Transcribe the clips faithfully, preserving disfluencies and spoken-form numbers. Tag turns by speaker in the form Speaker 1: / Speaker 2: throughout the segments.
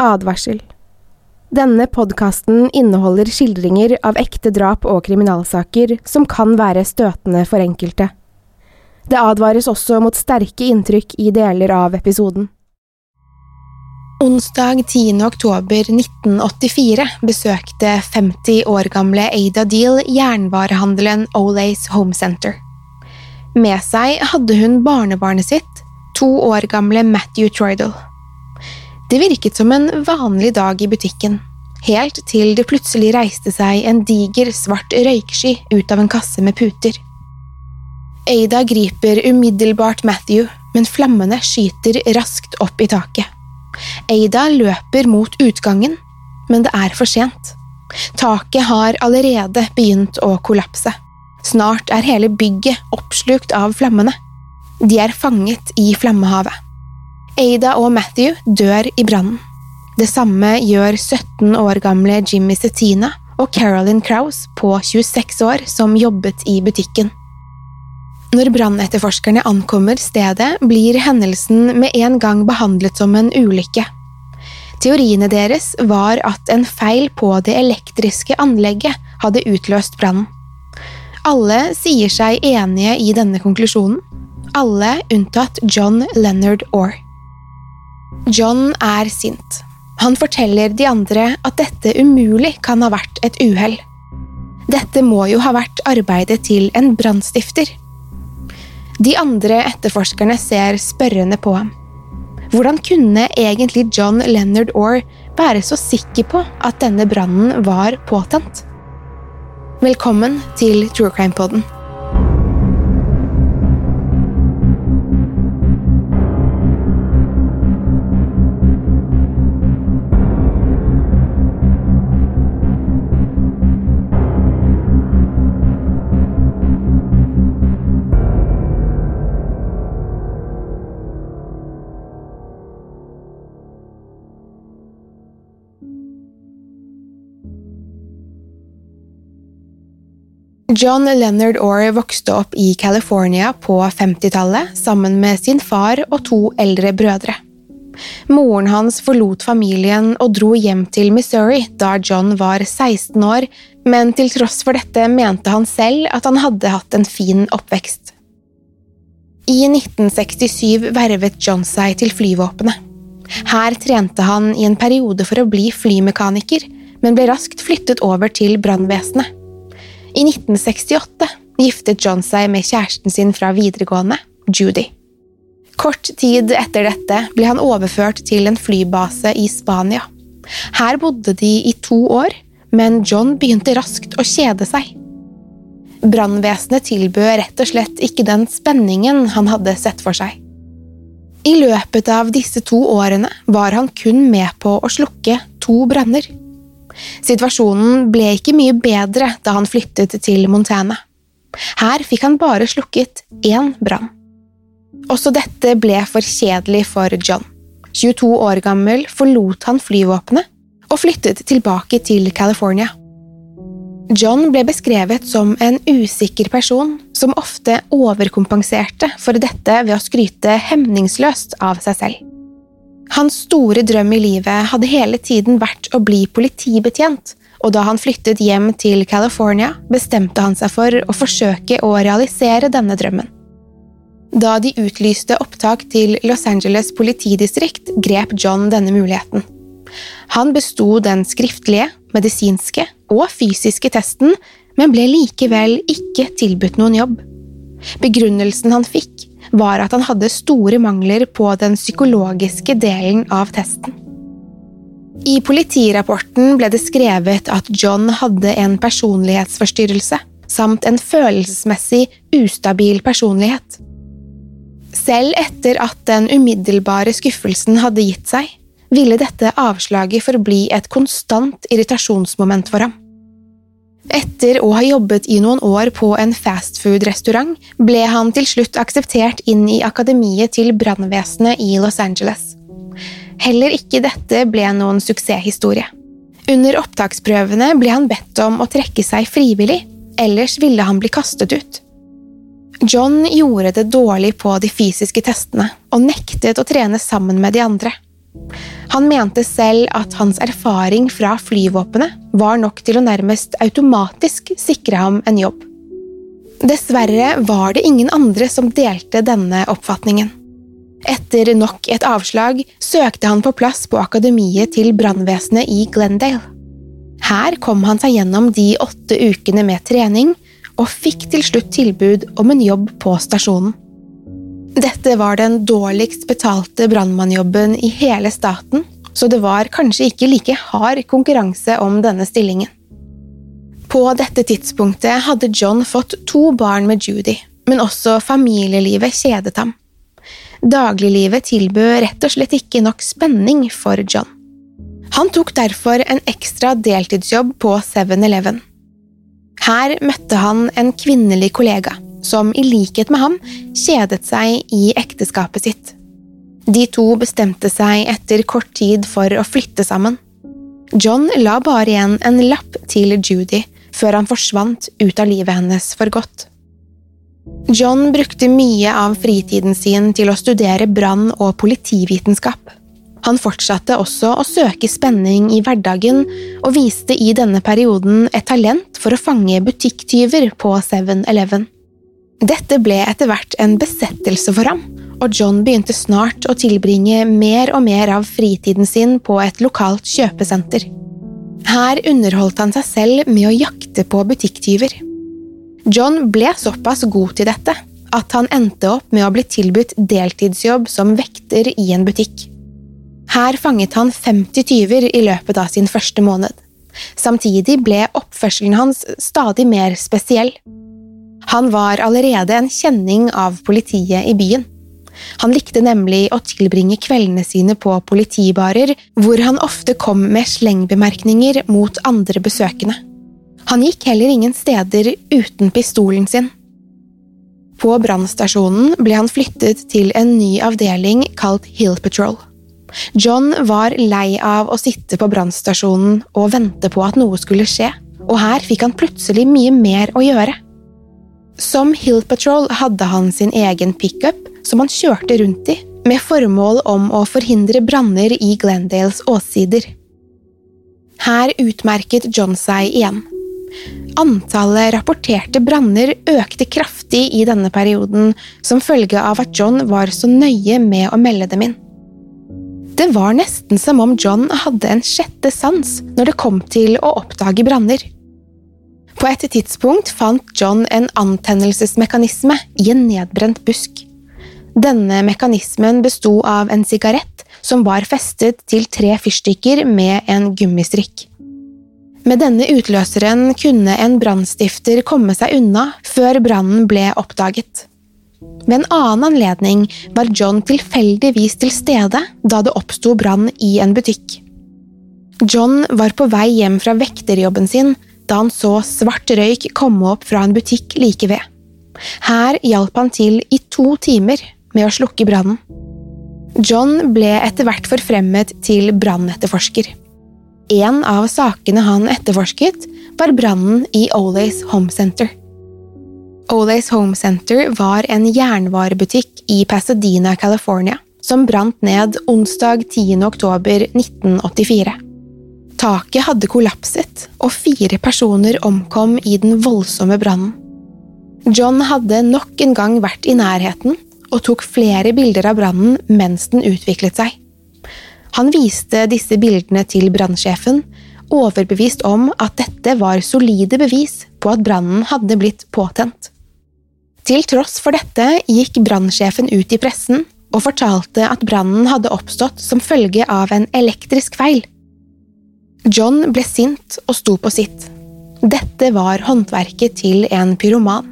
Speaker 1: Advarsel. Denne podcasten inneholder skildringer av ekte drap og kriminalsaker som kan være støtende for enkelte. Det advares også mot sterke inntrykk i deler av episoden. Onsdag tiende oktober nitten åttifire besøkte femti år gamle Ada Deal jernvarehandelen Olay's Home Center. Med seg hadde hun barnebarnet sitt, to år gamle Matthew Troidal. Det virket som en vanlig dag i butikken, helt til det plutselig reiste seg en diger svart røyksky ut av en kasse med puter. Ada griper umiddelbart Matthew, men flammene skyter raskt opp i taket. Ada løper mot utgangen, men det er for sent. Taket har allerede begynt å kollapse. Snart er hele bygget oppslukt av flammene. De er fanget i flammehavet. Ada og Matthew dør i brannen. Det samme gjør sytten år gamle Jimmy Cetina og Carolyn Krause på tjueseks år som jobbet i butikken. Når brannetterforskerne ankommer stedet, blir hendelsen med en gang behandlet som en ulykke. Teoriene deres var at en feil på det elektriske anlegget hadde utløst brannen. Alle sier seg enige i denne konklusjonen, alle unntatt John Leonard Orr. John er sint. Han forteller de andre at dette umulig kan ha vært et uhell. Dette må jo ha vært arbeidet til en brannstifter. De andre etterforskerne ser spørrende på ham. Hvordan kunne egentlig John Leonard Orr være så sikker på at denne brannen var påtent? Velkommen til True Crime Podden. John Leonard Orr vokste opp i California på femtitallet sammen med sin far og to eldre brødre. Moren hans forlot familien og dro hjem til Missouri da John var seksten år, men til tross for dette mente han selv at han hadde hatt en fin oppvekst. I nitten sekstisju vervet John seg til flyvåpenet. Her trente han i en periode for å bli flymekaniker, men ble raskt flyttet over til brannvesenet. I nitten sekstiåtte giftet John seg med kjæresten sin fra videregående, Judy. Kort tid etter dette ble han overført til en flybase i Spania. Her bodde de i to år, men John begynte raskt å kjede seg. Brannvesenet tilbød rett og slett ikke den spenningen han hadde sett for seg. I løpet av disse to årene var han kun med på å slukke to branner. Situasjonen ble ikke mye bedre da han flyttet til Montana. Her fikk han bare slukket én brann. Også dette ble for kjedelig for John. tjueto år gammel forlot han flyvåpenet og flyttet tilbake til California. John ble beskrevet som en usikker person som ofte overkompenserte for dette ved å skryte hemningsløst av seg selv. Hans store drøm i livet hadde hele tiden vært å bli politibetjent, og da han flyttet hjem til California, bestemte han seg for å forsøke å realisere denne drømmen. Da de utlyste opptak til Los Angeles politidistrikt, grep John denne muligheten. Han bestod den skriftlige, medisinske og fysiske testen, men ble likevel ikke tilbudt noen jobb. Begrunnelsen han fikk var at han hadde store mangler på den psykologiske delen av testen. I politirapporten ble det skrevet at John hadde en personlighetsforstyrrelse, samt en følelsesmessig ustabil personlighet. Selv etter at den umiddelbare skuffelsen hadde gitt seg, ville dette avslaget forbli et konstant irritasjonsmoment for ham. Etter å ha jobbet i noen år på en fastfood-restaurant, ble han til slutt akseptert inn i akademiet til brannvesenet i Los Angeles. Heller ikke dette ble noen suksesshistorie. Under opptaksprøvene ble han bedt om å trekke seg frivillig, ellers ville han bli kastet ut. John gjorde det dårlig på de fysiske testene og nektet å trene sammen med de andre. Han mente selv at hans erfaring fra flyvåpenet var nok til å nærmest automatisk sikre ham en jobb. Dessverre var det ingen andre som delte denne oppfatningen. Etter nok et avslag søkte han på plass på akademiet til brannvesenet i Glendale. Her kom han seg gjennom de åtte ukene med trening og fikk til slutt tilbud om en jobb på stasjonen. Dette var den dårligst betalte brannmannjobben i hele staten, så det var kanskje ikke like hard konkurranse om denne stillingen. På dette tidspunktet hadde John fått to barn med Judy, men også familielivet kjedet ham. Dagliglivet tilbød rett og slett ikke nok spenning for John. Han tok derfor en ekstra deltidsjobb på seven eleven. Her møtte han en kvinnelig kollega, som i likhet med ham kjedet seg i ekteskapet sitt. De to bestemte seg etter kort tid for å flytte sammen. John la bare igjen en lapp til Judy før han forsvant ut av livet hennes for godt. John brukte mye av fritiden sin til å studere brann- og politivitenskap. Han fortsatte også å søke spenning i hverdagen og viste i denne perioden et talent for å fange butikktyver på seven eleven. Dette ble etter hvert en besettelse for ham, og John begynte snart å tilbringe mer og mer av fritiden sin på et lokalt kjøpesenter. Her underholdt han seg selv med å jakte på butikktyver. John ble såpass god til dette at han endte opp med å bli tilbudt deltidsjobb som vekter i en butikk. Her fanget han femti tyver i løpet av sin første måned. Samtidig ble oppførselen hans stadig mer spesiell. Han var allerede en kjenning av politiet i byen. Han likte nemlig å tilbringe kveldene sine på politibarer, hvor han ofte kom med slengbemerkninger mot andre besøkende. Han gikk heller ingen steder uten pistolen sin. På brannstasjonen ble han flyttet til en ny avdeling kalt Hill Patrol. John var lei av å sitte på brannstasjonen og vente på at noe skulle skje, og her fikk han plutselig mye mer å gjøre. Som Hill Patrol hadde han sin egen pickup som han kjørte rundt i, med formål om å forhindre branner i Glendales åssider. Her utmerket John seg igjen. Antallet rapporterte branner økte kraftig i denne perioden, som følge av at John var så nøye med å melde dem inn. Det var nesten som om John hadde en sjette sans når det kom til å oppdage branner. På et tidspunkt fant John en antennelsesmekanisme i en nedbrent busk. Denne mekanismen bestod av en sigarett som var festet til tre fyrstikker med en gummistrikk. Med denne utløseren kunne en brannstifter komme seg unna før brannen ble oppdaget. Ved en annen anledning var John tilfeldigvis til stede da det oppstod brann i en butikk. John var på vei hjem fra vekterjobben sin da han så svart røyk komme opp fra en butikk like ved. Her hjalp han til i to timer med å slukke brannen. John ble etter hvert forfremmet til brannetterforsker. En av sakene han etterforsket var brannen i Olays Home Center. Olays Home Center var en jernvarebutikk i Pasadena, California, som brant ned onsdag tiende oktober nitten åttifire. Taket hadde kollapset, og fire personer omkom i den voldsomme brannen. John hadde nok en gang vært i nærheten, og tok flere bilder av brannen mens den utviklet seg. Han viste disse bildene til brannsjefen, overbevist om at dette var solide bevis på at brannen hadde blitt påtent. Til tross for dette gikk brannsjefen ut i pressen og fortalte at brannen hadde oppstått som følge av en elektrisk feil. John ble sint og sto på sitt. Dette var håndverket til en pyroman.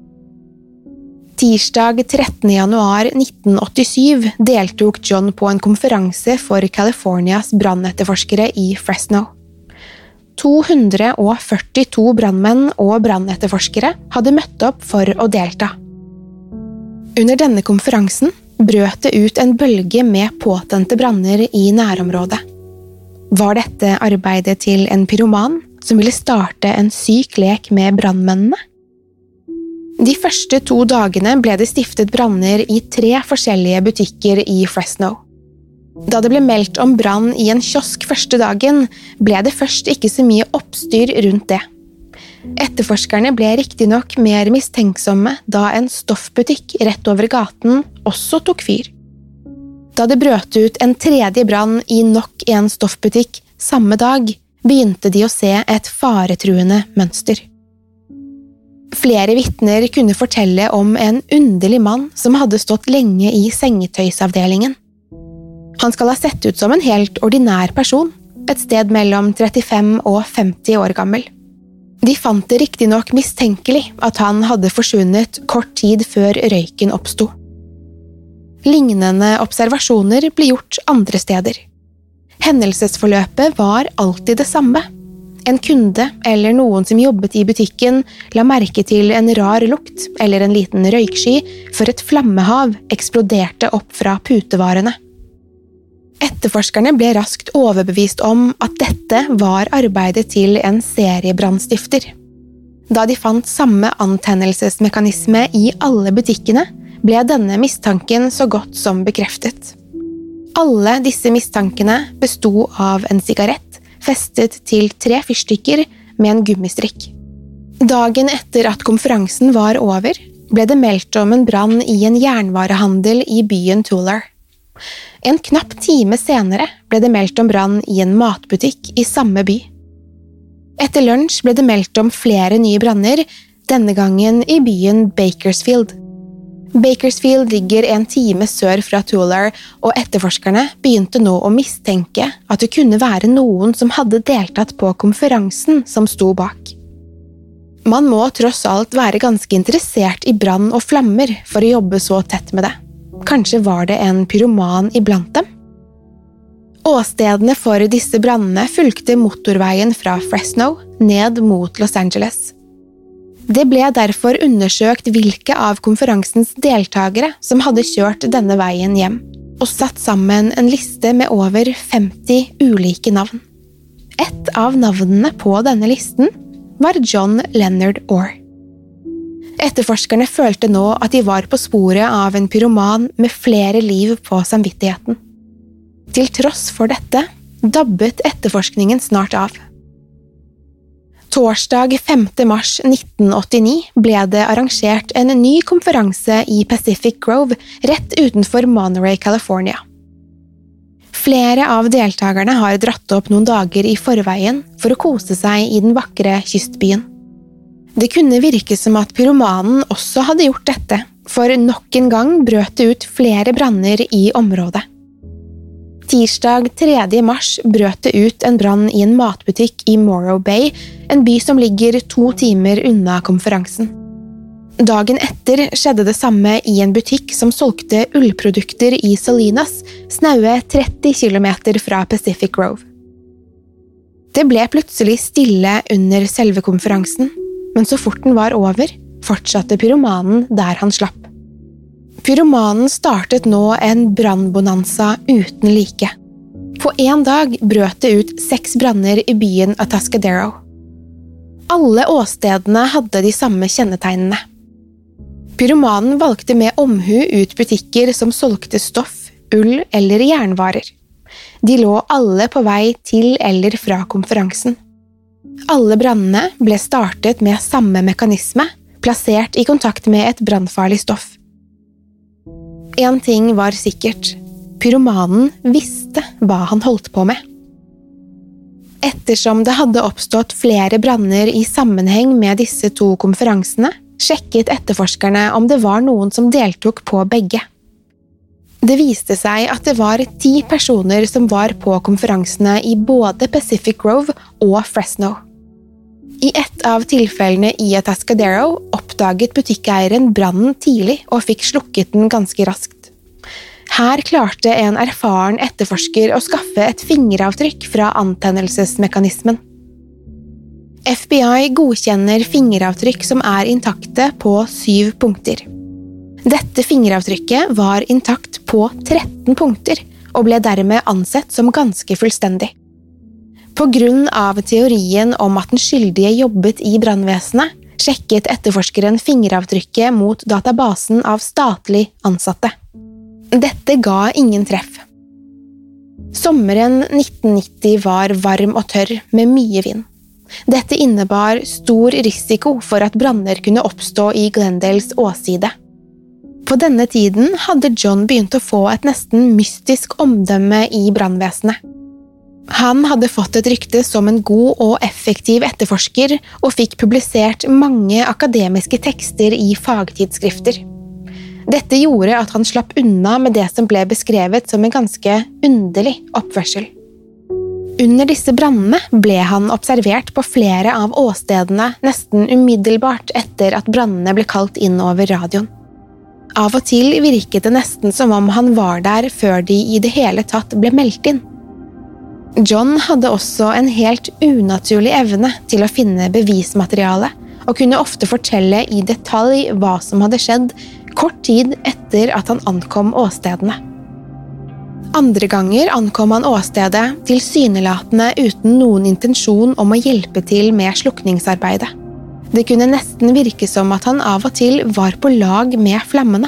Speaker 1: Tirsdag trettende januar nitten åttisyv deltok John på en konferanse for Californias brannetterforskere i Fresno. to hundre førtito brannmenn og brannetterforskere hadde møtt opp for å delta. Under denne konferansen brøt det ut en bølge med påtente branner i nærområdet. Var dette arbeidet til en pyroman som ville starte en syk lek med brannmennene? De første to dagene ble det stiftet branner i tre forskjellige butikker i Fresno. Da det ble meldt om brann i en kiosk første dagen, ble det først ikke så mye oppstyr rundt det. Etterforskerne ble riktig nok mer mistenksomme da en stoffbutikk rett over gaten også tok fyr. Da det brøt ut en tredje brann i nok en stoffbutikk samme dag, begynte de å se et faretruende mønster. Flere vitner kunne fortelle om en underlig mann som hadde stått lenge i sengetøysavdelingen. Han skal ha sett ut som en helt ordinær person, et sted mellom trettifem og femti år gammel. De fant det riktig nok mistenkelig at han hadde forsvunnet kort tid før røyken oppsto. Lignende observasjoner ble gjort andre steder. Hendelsesforløpet var alltid det samme. En kunde eller noen som jobbet i butikken la merke til en rar lukt eller en liten røyksky før et flammehav eksploderte opp fra putevarene. Etterforskerne ble raskt overbevist om at dette var arbeidet til en seriebrannstifter. Da de fant samme antennelsesmekanisme i alle butikkene, ble denne mistanken så godt som bekreftet. Alle disse mistankene bestod av en sigarett festet til tre fyrstikker med en gummistrikk. Dagen etter at konferansen var over, ble det meldt om en brann i en jernvarehandel i byen Tulare. En knapp time senere ble det meldt om brann i en matbutikk i samme by. Etter lunsj ble det meldt om flere nye branner, denne gangen i byen Bakersfield. Bakersfield ligger en time sør fra Tulare, og etterforskerne begynte nå å mistenke at det kunne være noen som hadde deltatt på konferansen som sto bak. Man må tross alt være ganske interessert i brann og flammer for å jobbe så tett med det. Kanskje var det en pyroman iblant dem? Åstedene for disse brannene fulgte motorveien fra Fresno ned mot Los Angeles. Det ble derfor undersøkt hvilke av konferansens deltagere som hadde kjørt denne veien hjem, og satt sammen en liste med over femti ulike navn. Et av navnene på denne listen var John Leonard Orr. Etterforskerne følte nå at de var på sporet av en pyroman med flere liv på samvittigheten. Til tross for dette dabbet etterforskningen snart av. Torsdag femte mars nitten åttini ble det arrangert en ny konferanse i Pacific Grove rett utenfor Monterey, California. Flere av deltakerne har dratt opp noen dager i forveien for å kose seg i den vakre kystbyen. Det kunne virke som at pyromanen også hadde gjort dette, for nok en gang brøt det ut flere branner i området. Tirsdag tredje mars brøt det ut en brann i en matbutikk i Morro Bay, en by som ligger to timer unna konferansen. Dagen etter skjedde det samme i en butikk som solgte ullprodukter i Salinas, snaue tretti kilometer fra Pacific Grove. Det ble plutselig stille under selve konferansen, men så fort den var over, fortsatte pyromanen der han slapp. Pyromanen startet nå en brannbonanza uten like. På en dag brøt det ut seks branner i byen Atascadero. Alle åstedene hadde de samme kjennetegnene. Pyromanen valgte med omhu ut butikker som solgte stoff, ull eller jernvarer. De lå alle på vei til eller fra konferansen. Alle brannene ble startet med samme mekanisme, plassert i kontakt med et brannfarlig stoff. En ting var sikkert. Pyromanen visste hva han holdt på med. Ettersom det hadde oppstått flere branner i sammenheng med disse to konferansene, sjekket etterforskerne om det var noen som deltok på begge. Det viste seg at det var ti personer som var på konferansene i både Pacific Grove og Fresno. I ett av tilfellene i Atascadero oppdaget butikkeieren brannen tidlig og fikk slukket den ganske raskt. Her klarte en erfaren etterforsker å skaffe et fingeravtrykk fra antennelsesmekanismen. F B I godkjenner fingeravtrykk som er intakte på syv punkter. Dette fingeravtrykket var intakt på tretten punkter, og ble dermed ansett som ganske fullstendig. På grunn av teorien om at den skyldige jobbet i brannvesenet, sjekket etterforskeren fingeravtrykket mot databasen av statlig ansatte. Dette ga ingen treff. Sommeren nitten nitti var varm og tørr med mye vind. Dette innebar stor risiko for at branner kunne oppstå i Glendales åsside. På denne tiden hadde John begynt å få et nesten mystisk omdømme i brannvesenet. Han hadde fått et rykte som en god og effektiv etterforsker og fikk publisert mange akademiske tekster i fagtidsskrifter. Dette gjorde at han slapp unna med det som ble beskrevet som en ganske underlig oppførsel. Under disse brannene ble han observert på flere av åstedene nesten umiddelbart etter at brannene ble kalt inn over radioen. Av og til virket det nesten som om han var der før de i det hele tatt ble meldt inn. John hadde også en helt unaturlig evne til å finne bevismateriale, og kunne ofte fortelle i detalj hva som hadde skjedd kort tid etter at han ankom åstedene. Andre ganger ankom han åstedet tilsynelatende uten noen intensjon om å hjelpe til med slukningsarbeidet. Det kunne nesten virke som at han av og til var på lag med flammene.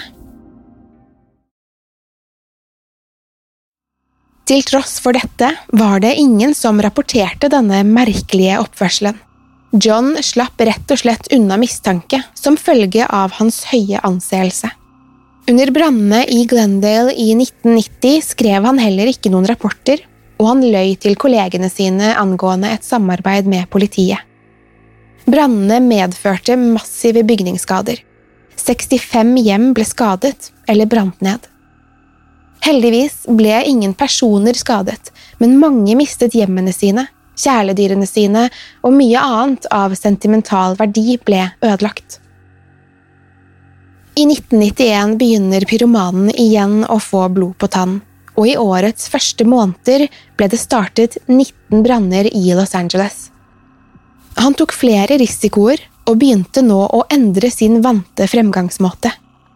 Speaker 1: Til tross for dette var det ingen som rapporterte denne merkelige oppførselen. John slapp rett og slett unna mistanke som følge av hans høye anseelse. Under brannene i Glendale i nitten nitti skrev han heller ikke noen rapporter, og han løy til kollegene sine angående et samarbeid med politiet. Brannene medførte massive bygningsskader. sekstifem hjem ble skadet eller brant ned. Heldigvis ble ingen personer skadet, men mange mistet hjemmene sine, kjæledyrene sine og mye annet av sentimental verdi ble ødelagt. I nitten nittien begynner pyromanen igjen å få blod på tann, og i årets første måneder ble det startet nitten branner i Los Angeles. Han tok flere risikoer og begynte nå å endre sin vante fremgangsmåte.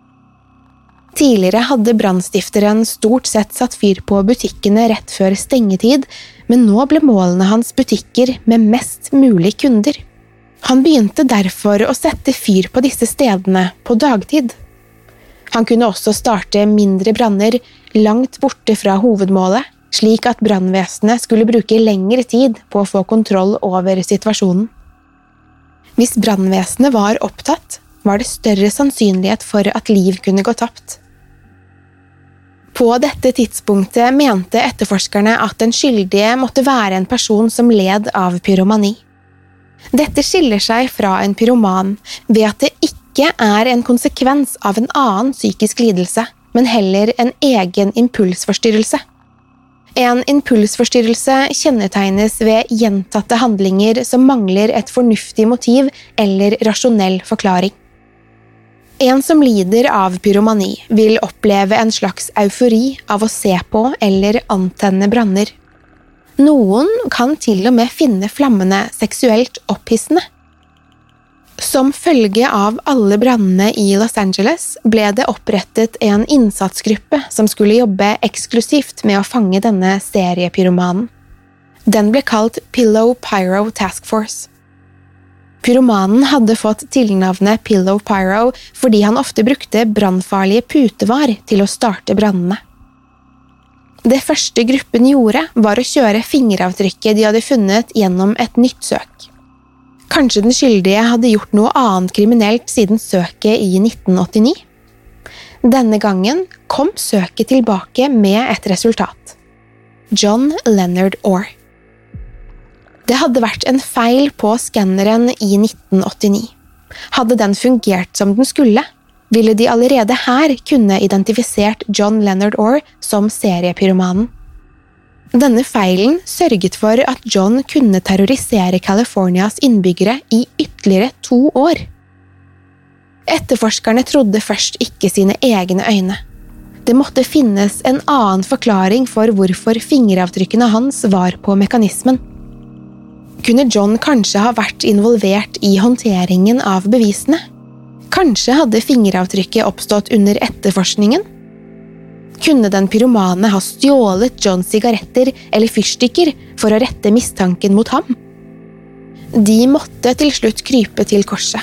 Speaker 1: Tidligere hadde brannstifteren stort sett satt fyr på butikkene rett før stengetid, men nå ble målene hans butikker med mest mulig kunder. Han begynte derfor å sette fyr på disse stedene på dagtid. Han kunne også starte mindre branner langt borte fra hovedmålet, slik at brannvesenet skulle bruke lengre tid på å få kontroll over situasjonen. Hvis brannvesenet var opptatt, var det større sannsynlighet for at liv kunne gå tapt. På dette tidspunktet mente etterforskerne at den skyldige måtte være en person som led av pyromani. Dette skiller seg fra en pyroman ved at det ikke er en konsekvens av en annen psykisk lidelse, men heller en egen impulsforstyrrelse. En impulsforstyrrelse kjennetegnes ved gjentatte handlinger som mangler et fornuftig motiv eller rasjonell forklaring. En som lider av pyromani vil oppleve en slags eufori av å se på eller antenne branner. Noen kan til og med finne flammene seksuelt opphissende. Som følge av alle brannene i Los Angeles ble det opprettet en innsatsgruppe som skulle jobbe eksklusivt med å fange denne seriepyromanen. Den ble kalt Pillow Pyro Task Force. Pyromanen hadde fått tilnavnet Pillow Pyro fordi han ofte brukte brannfarlige putevar til å starte brannene. Det første gruppen gjorde var å kjøre fingeravtrykket de hadde funnet gjennom et nytt søk. Kanskje den skyldige hadde gjort noe annet kriminelt siden søket i nitten åttini? Denne gangen kom søket tilbake med et resultat. John Leonard Orr. Det hadde vært en feil på skanneren i nitten åttini. Hadde den fungert som den skulle, ville de allerede her kunne identifisert John Leonard Orr som seriepyromanen. Denne feilen sørget for at John kunne terrorisere Californias innbyggere i ytterligere to år. Etterforskerne trodde først ikke sine egne øyne. Det måtte finnes en annen forklaring for hvorfor fingeravtrykkene hans var på mekanismen. Kunne John kanskje ha vært involvert i håndteringen av bevisene? Kanskje hadde fingeravtrykket oppstått under etterforskningen? Kunne den pyromane ha stjålet Johns sigaretter eller fyrstikker for å rette mistanken mot ham? De måtte til slutt krype til korset.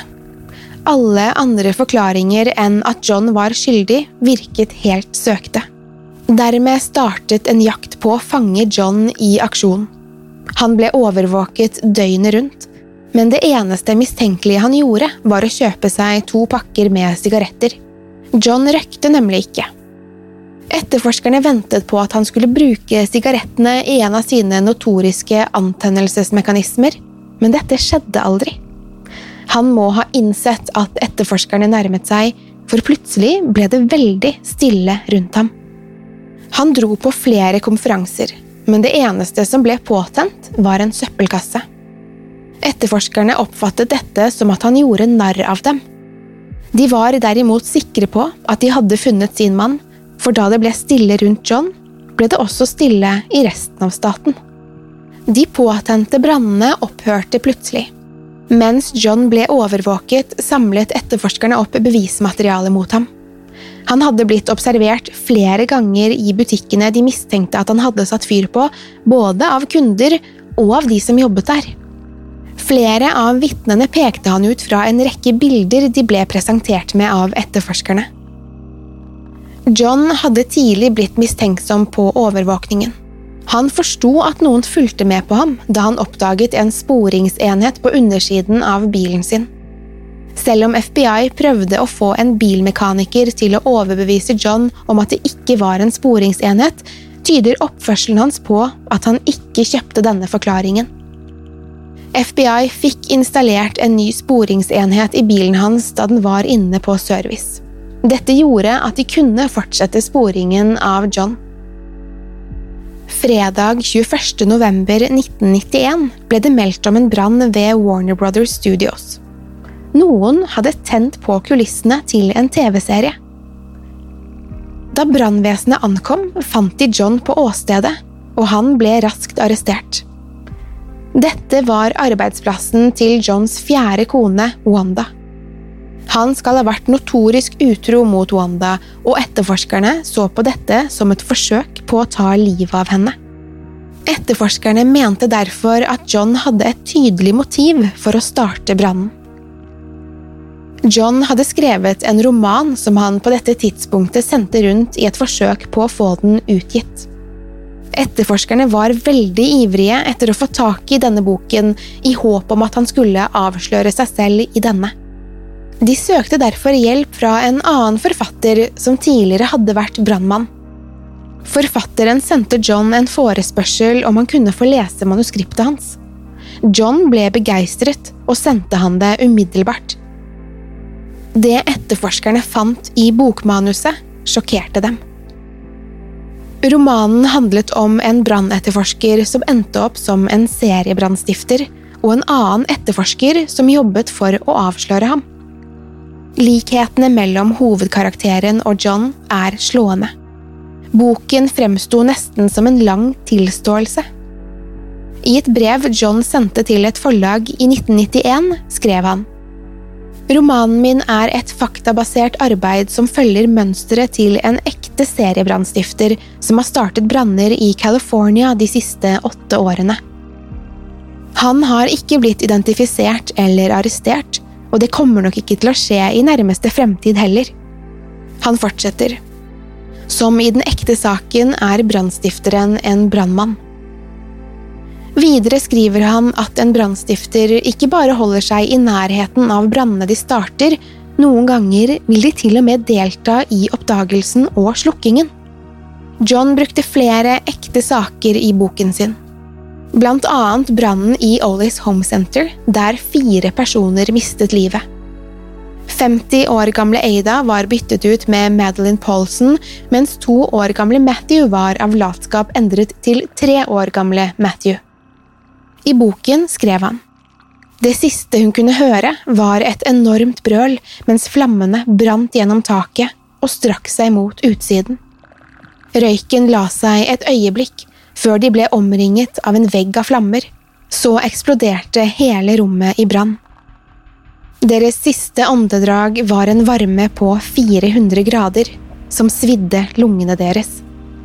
Speaker 1: Alle andre forklaringer enn at John var skyldig virket helt søkte. Dermed startet en jakt på å fange John i aksjon. Han ble overvåket døgnet rundt, men det eneste mistenkelige han gjorde var å kjøpe seg to pakker med sigaretter. John røykte nemlig ikke. Etterforskerne ventet på at han skulle bruke sigarettene i en av sine notoriske antennelsesmekanismer, men dette skjedde aldri. Han må ha innsett at etterforskerne nærmet seg, for plutselig ble det veldig stille rundt ham. Han dro på flere konferanser, men det eneste som ble påtent var en søppelkasse. Etterforskerne oppfattet dette som at han gjorde narr av dem. De var derimot sikre på at de hadde funnet sin mann, for da det ble stille rundt John, ble det også stille i resten av staten. De påtente brannene opphørte plutselig. Mens John ble overvåket, samlet etterforskerne opp bevismateriale mot ham. Han hadde blitt observert flere ganger i butikkene de mistenkte at han hadde satt fyr på, både av kunder og av de som jobbet der. Flere av vitnene pekte han ut fra en rekke bilder de ble presentert med av etterforskerne. John hadde tidlig blitt mistenksom på overvåkningen. Han forsto at noen fulgte med på ham da han oppdaget en sporingsenhet på undersiden av bilen sin. Selv om F B I prøvde å få en bilmekaniker til å overbevise John om at det ikke var en sporingsenhet, tyder oppførselen hans på at han ikke kjøpte denne forklaringen. F B I fikk installert en ny sporingsenhet i bilen hans da den var inne på service. Dette gjorde at de kunne fortsette sporingen av John. Fredag tjueførste november nitten nittien ble det meldt om en brann ved Warner Brothers Studios. Noen hadde tent på kulissene til en T V-serie. Da brannvesenet ankom, fant de John på åstedet, og han ble raskt arrestert. Dette var arbeidsplassen til Johns fjerde kone, Wanda. Han skal ha vært notorisk utro mot Wanda, og etterforskerne så på dette som et forsøk på å ta livet av henne. Etterforskerne mente derfor at John hadde et tydelig motiv for å starte brannen. John hadde skrevet en roman som han på dette tidspunktet sendte rundt i et forsøk på å få den utgitt. Etterforskerne var veldig ivrige etter å få tak i denne boken i håp om at han skulle avsløre seg selv i denne. De søkte derfor hjelp fra en annen forfatter som tidligere hadde vært brannmann. Forfatteren sendte John en forespørsel om han kunne få lese manuskriptet hans. John ble begeistret og sendte han det umiddelbart. Det etterforskerne fant i bokmanuset sjokkerte dem. Romanen handlet om en brannetterforsker som endte opp som en seriebrannstifter, og en annen etterforsker som jobbet for å avsløre ham. Likhetene mellom hovedkarakteren og John er slående. Boken fremsto nesten som en lang tilståelse. I et brev John sendte til et forlag i nitten nittien, skrev han: «Romanen min er et faktabasert arbeid som følger mønsteret til en ekte seriebrannstifter som har startet branner i California de siste åtte årene. Han har ikke blitt identifisert eller arrestert, og det kommer nok ikke til å skje i nærmeste fremtid heller. Han fortsetter. Som i den ekte saken er brannstifteren en brannmann. Videre skriver han at en brannstifter ikke bare holder seg i nærheten av brannene de starter, noen ganger vil de til og med delta i oppdagelsen og slukkingen. John brukte flere ekte saker i boken sin. Blant annet brannen i Ollie's Home Center, der fire personer mistet livet. femti år gamle Ada var byttet ut med Madeleine Paulson, mens to år gamle Matthew var av latskap endret til tre år gamle Matthew. I boken skrev han: «Det siste hun kunne høre var et enormt brøl, mens flammene brant gjennom taket og strakk seg mot utsiden. Røyken la seg et øyeblikk, før de ble omringet av en vegg av flammer. Så eksploderte hele rommet i brann. Deres siste åndedrag var en varme på fire hundre grader, som svidde lungene deres.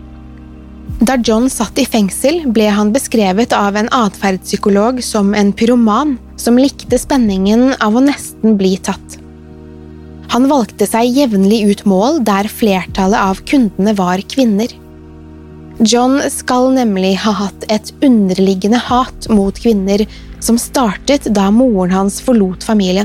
Speaker 1: Da John satt i fengsel, ble han beskrevet av en atferdspsykolog som en pyroman som likte spenningen av å nesten bli tatt. Han valgte seg jevnlig ut mål der flertallet av kundene var kvinner, John skal nemlig ha hatt et underliggende hat mot kvinner som startet da moren hans forlot familien.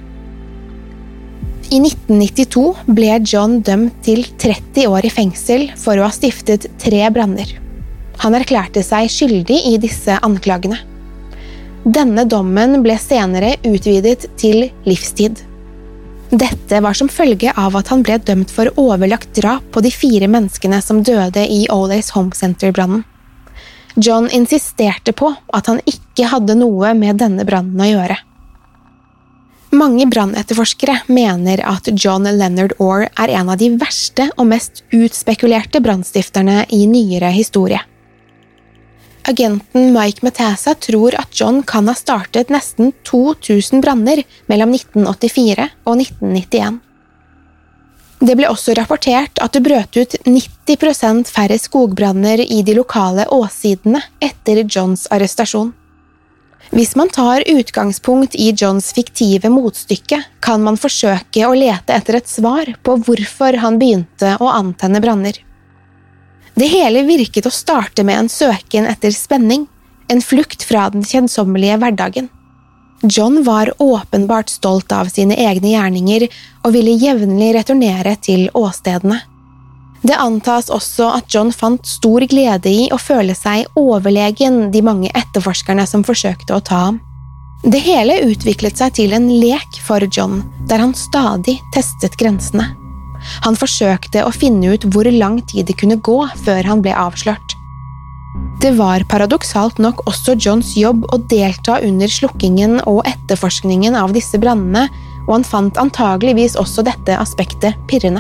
Speaker 1: I nitten nittito ble John dømt til tretti år i fengsel for å ha stiftet tre branner. Han erklærte seg skyldig i disse anklagene. Denne dommen ble senere utvidet til livstid. Dette var som følge av at han ble dømt for overlagt drap på de fire menneskene som døde i Olays Home Center-brannen. John insisterte på at han ikke hadde noe med denne brannen å gjøre. Mange brannetterforskere mener at John Leonard Orr er en av de verste og mest utspekulerte brannstifterne i nyere historie. Agenten Mike Matassa tror at John kan ha startet nesten to tusen branner mellom nitten åttifire og nitten nittien. Det ble også rapportert at det brøt ut nitti prosent færre skogbranner i de lokale åssidene etter Johns arrestasjon. Hvis man tar utgangspunkt i Johns fiktive motstykke, kan man forsøke å lete etter et svar på hvorfor han begynte å antenne branner. Det hele virket å starte med en søken etter spenning, en flukt fra den kjedsommelige hverdagen. John var åpenbart stolt av sine egne gjerninger og ville jevnlig returnere til åstedene. Det antas også at John fant stor glede i å føle seg overlegen de mange etterforskerne som forsøkte å ta ham. Det hele utviklet seg til en lek for John, der han stadig testet grensene. Han forsøkte å finne ut hvor lang tid det kunne gå før han ble avslørt. Det var paradoksalt nok også Johns jobb å delta under slukkingen og etterforskningen av disse brannene, og han fant antageligvis også dette aspektet pirrende.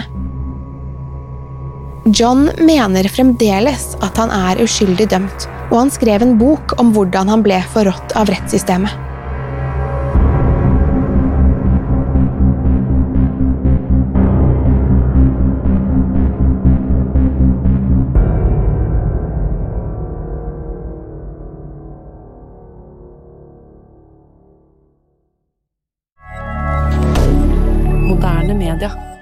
Speaker 1: John mener fremdeles at han er uskyldig dømt, og han skrev en bok om hvordan han ble forrådt av rettssystemet.
Speaker 2: Moderne media.